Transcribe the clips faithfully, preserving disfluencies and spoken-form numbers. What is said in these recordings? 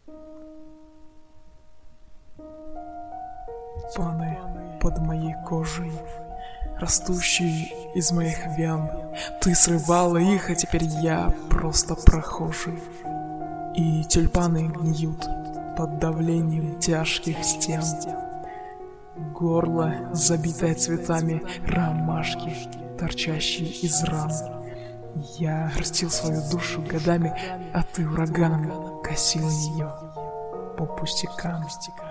Тюльпаны под моей кожей, растущие из моих вен. Ты срывала их, а теперь я просто прохожий. И тюльпаны гниют под давлением тяжких стен. Горло, забитое цветами ромашки, торчащие из ран. Я растил свою душу годами, а ты ураганом косил ее по пустякам.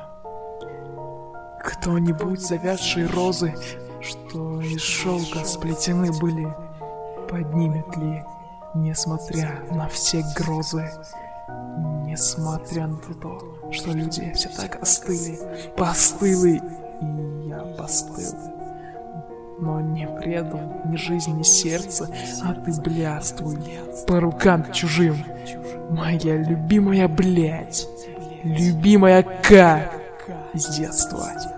Кто-нибудь завядшие розы, что из шелка сплетены были, поднимет ли, несмотря на все грозы, несмотря на то, что люди все так остыли, постыли, и я постыл. Но не предал ни жизнь, ни сердце, а ты блядствуй по рукам чужим. Моя любимая, блядь, любимая К из детства.